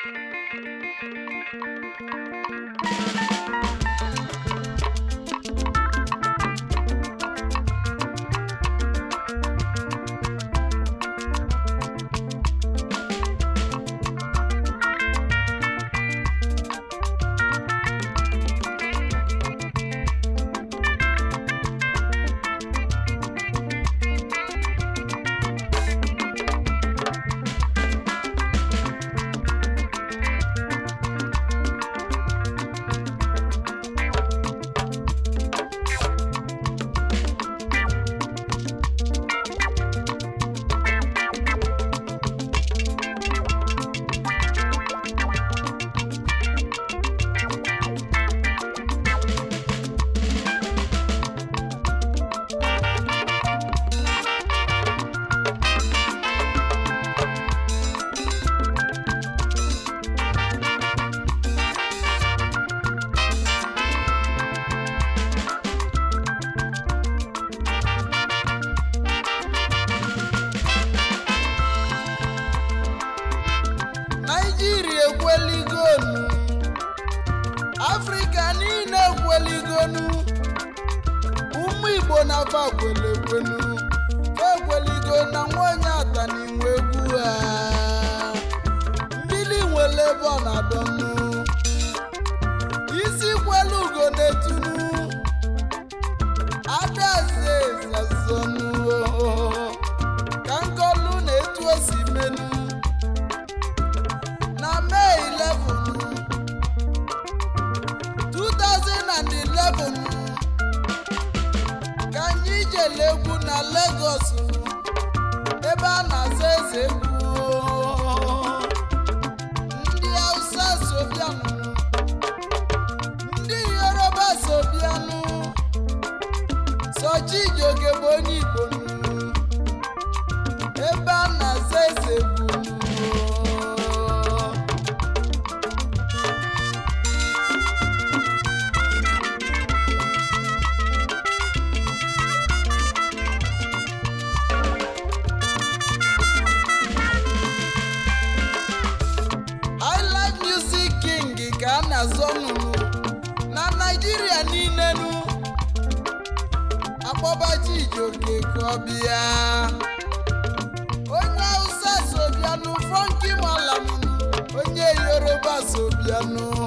Nigeria ekweligonu, Africa niile ekweligonu, ụmụ Igbo na afa kwelekwenu, ekweligo na nwanyị atani nwe egwu ha, mmiri nwere ebe ọ na-adọnụ, isi kwelugo na-etunu, adaze zazọnụ, ka nkọlu na-etu osi menu. Na May 11, 2011, ka anyị jele egwu na Lagos, ebe a na-aza eze egwu, ndị Hausa sobianụ, ndị Yoruba sobianụ, Chijioke bụ onye Igbo, ebe a na-aza eze egwu. Ka na zonu na Nigeria niile nu akpọba Chijioke ka ọbịa, onye Hausa sobianụ Funky Malam, onye Yoruba sobianụ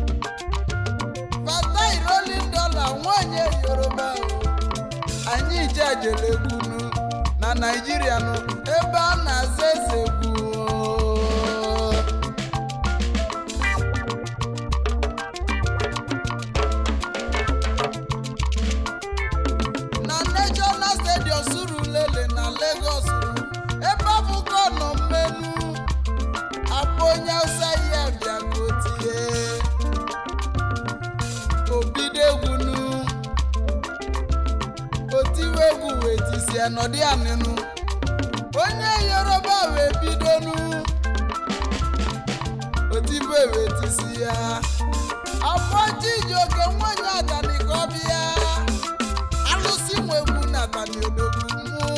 Fatai Rolling Dollar, nwanyị Yoruba, anyị jejele egwunu na Nigeria nu, ebe a na-aza eze egwu. Surulere na Lagos, ebe abụkọ nọ mmenu, abụ onye Hausa ya bịa gotie, obido egwunu, otiwe egwu wee tisi anọdị anịnụ, onye Yoruba wee bidonu, otiwe wee tisi ya, abụ Chijioke nwanyị atani ka ọ bịa, alụsị nwe egwu na atani odogwu.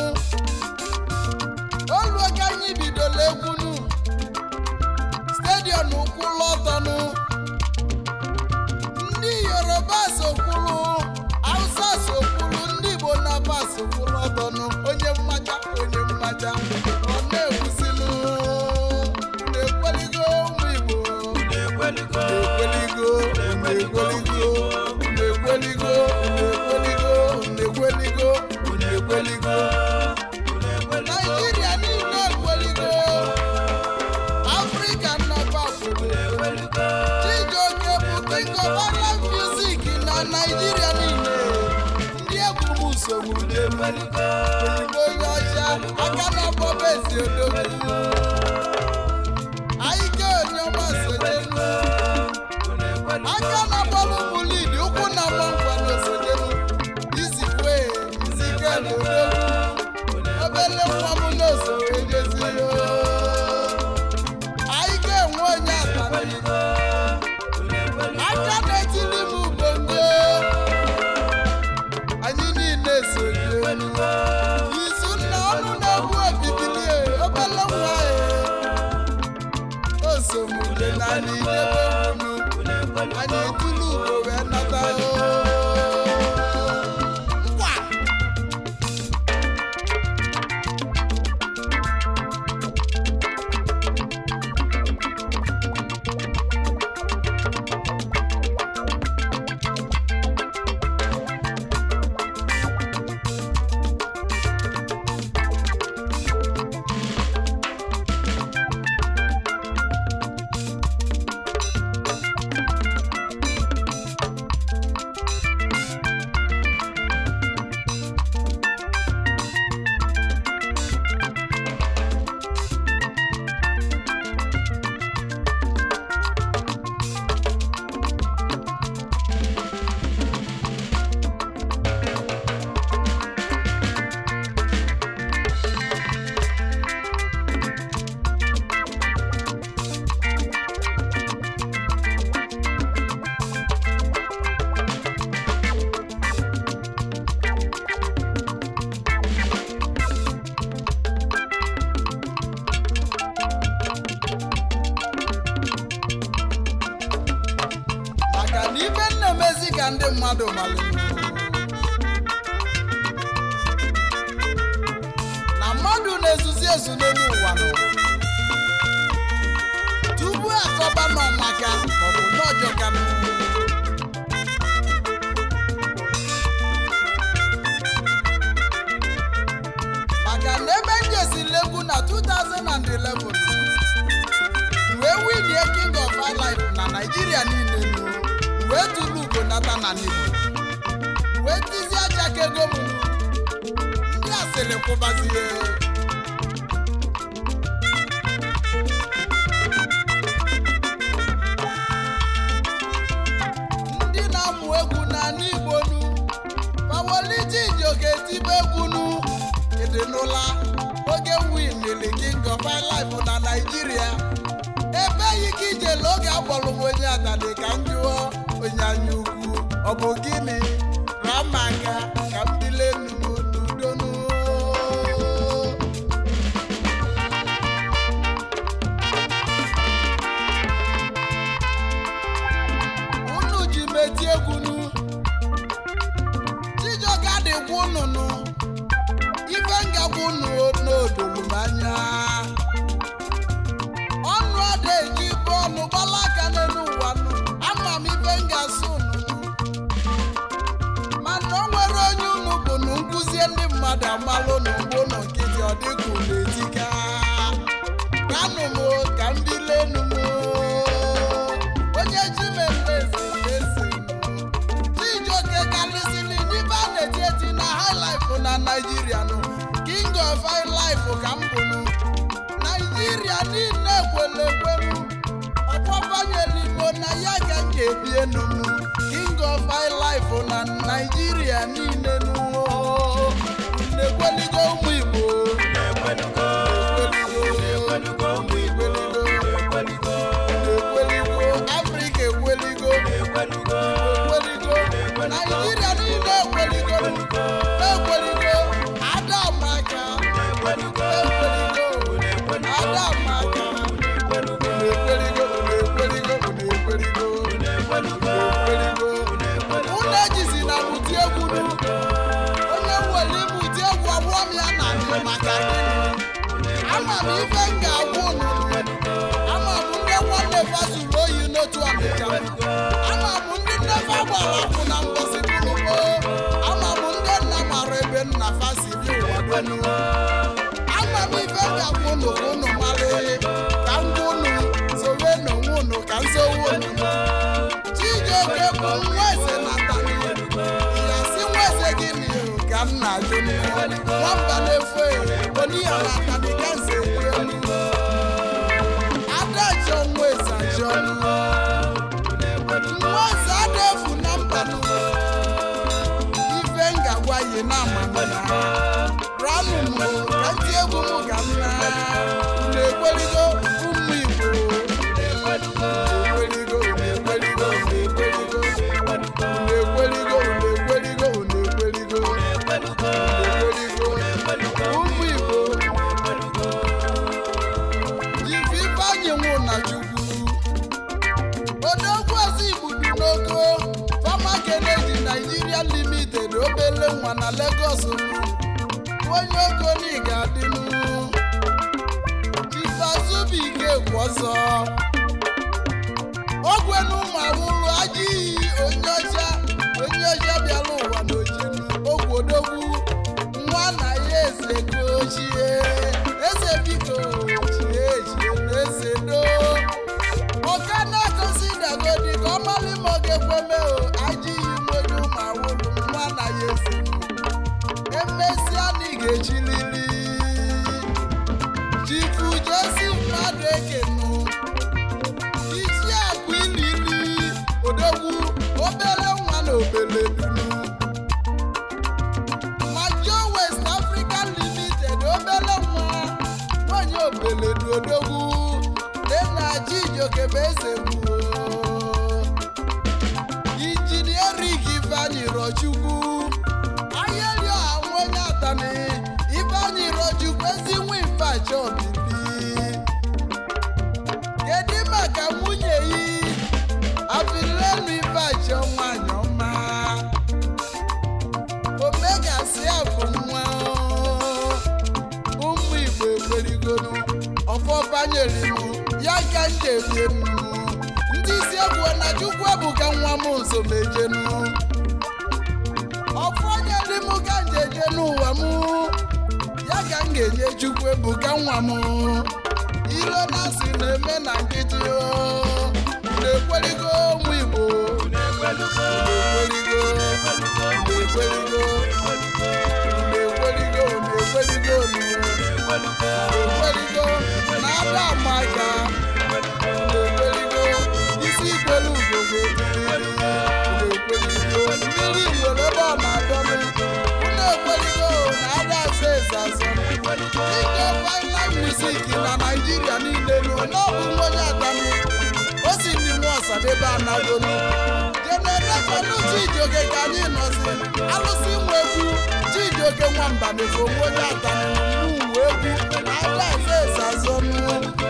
Oluoge anyị bidola egwunu, stadium kwụlụ ọtọnụ, ndị Yoruba sokwulu, Hausa sokwulu, ndị Igbo na ba sokwulu ọtọnụ, onye mmaja ọ na-ekwusilu, na-ekweligo ụmụ Igbo, na-ekweligo, Nigeria niile ekweligo, Africa nọba kweligo, Chijioke bụ king of Arab music na Nigeria niile, ndị egwu usoro na-ekweligo, onye ọcha aka na-akpọba ezi odogwu, anyị ke onye ọma sojenu, aka na-akpọba ụmụ lidi, ụkwụ na-agba nkwa n'osojenu, izikwe izike n'odogwu, obele nwa m n'oso ejeziri, anyị ga-enwe onye atani, aka na-etili m bongo, anyị niile sojenu, izu nna ọnụ na-egbu obibili, obele nwa ya anyị jebe unu anyị tụlụ ugo wee nata ngwa ndị mmadụ malụ na mmadụ na-ezuzi ezu n'elu ụwa nọ tupu akọba n'ọmaka maọbụ n'ọjọka maka na ebe njesiri egwu na 2011 wee winie King of Highlife na Naịjirịa niile wee tụrụ ugo nata na n'Igbo wee tizi aja ka ego m ndị asịrị kwụbazie ndị na-amụ egwu na n'Igbo nu Pawoliti Ijoke tibe egwu nu ịdị n'ụla oge winili King of Highlife na Naịjirịa ebeghị ka ijele oge akpọrọ m onye adali ka m jụọ onye anya ukwu ọ bụ gịnị ramaka ka m dịle n'udonu unu ji meti egwunu Chijioke adịgwa ununu ife ngagwa unu n'odolu m anya ọnụ ada eji ibe ọnụ gbala aka n'elu ụwa nụ ama m ibe m ga-asụ unu mana o nwere onye unu bụ na nkụzie ndị mmadụ amalụ n'ugbo nọ nkịtị ọ dịka unu etika kanụ m ka m bile enu m onye ji mendezi esi Chijioke kalịsịrị n'ibe a na-eti eti na Highlife na Naịjirịa nụ King of Highlife ka m bụnụ Naịjirịa niile ekwelu ekwelu ọkwọbanyere Igbo na ya ga m ga-ebi enu m King of Highlife na Naịjirịa niile na-ekweligo ụmụ Igbo na-ekweligo Afrịka ekweligo Naịjirịa niile ekweligo na-ekweligo Adamaka ekweligo Adamaka unu ejizi na mụti egwu onye nwere ịmụti egwu ọgbụọ m ya na ndị maka ama m ife m ga-agwa unu ama m ndị nwanne fazuru oyi n'otu Ọnịcha ama m ndị nnefe gbara akwụ na mbosi n'ugbo ama m ndị nna mara ebe nna fasi bi ụwa donu ama m ife m ga-agwa unu ka unu mara ka m gwa unu sowe n'onwe unu ka nsowe unu Chijioke bụ nwa eze na tani ya si nwa eze gịnị ka m na-ajụ nwamba na-efu oniya na tani ka nze adajọ nwa eze ajọ nwa eze adaefu na mbanụ ife ngagwa yi na amamana ranụ m ka ndị egwu m ga m na-ekweligo ụmụ Igbo ụmụ Igbo jife Ifeanyị nwụ na Chukwu odogwuezi igbudu n'ogo Farmer Kennedy Nigeria Limited obele nwa na Lagos onye ogo n'iga adịnụ Chifazubike kwọzọ ogwenu ụmụawụlụ ajịghị onye ọcha bịara ụwa n'ojinu ogwodogwu nwa na ya eze gochie eze biko chie na eze do oke na-agozi dagodi ka ọ malị ma ọ ga-ekweme ajịghị onye ụmụawụlụ nwa na ya eze emesịa na ị ga-echilili Chifu Jesi mmadụ ekenu isi akụ ilili odogwu obere nwa na obele dunu Majo West African Limited obere nwa nwanyị obele du odogwu Nena Chijioke eze gbuo Injinierik Ifeanyi Rochukwu Ayelio Anwenye Atani Ifeanyi Rochukwu ezi nwa Ifeachi Obibi kedu maka nwunye yi Abilenu Ifeachi nwanyị ọma Omega si akụ nwa ụmụ Igbo ekwerigonu ọfọ banyerinu ya ka njebienu ndị isi egwu na Chukwu ebuka nwa m nso mejenu ọfọ nyere m ka njeje n'ụwa m ya ka m ga-enye Chukwu ebuka nwa m ilo na si na-eme na nkịtị na-ekwerigo ụmụ Igbo na-ekwerigo na-ada amaga na-ekwerigo isi ikwelu ugogo na-ekwerigo mmiri nwere ebe ọ na-adọnụ na-ekwerigo na-ada asa eze azọ ike final music na Nigeria niile n'ọbụ onye Atani o si ndị nwa Ọsadebe anagolu jeneretọnụ Chijioke ka anyị nọzi alụsị nwa egwu Chijioke Nwamba mefo onye Atani n'ụwa egwu na-ada asa eze azọ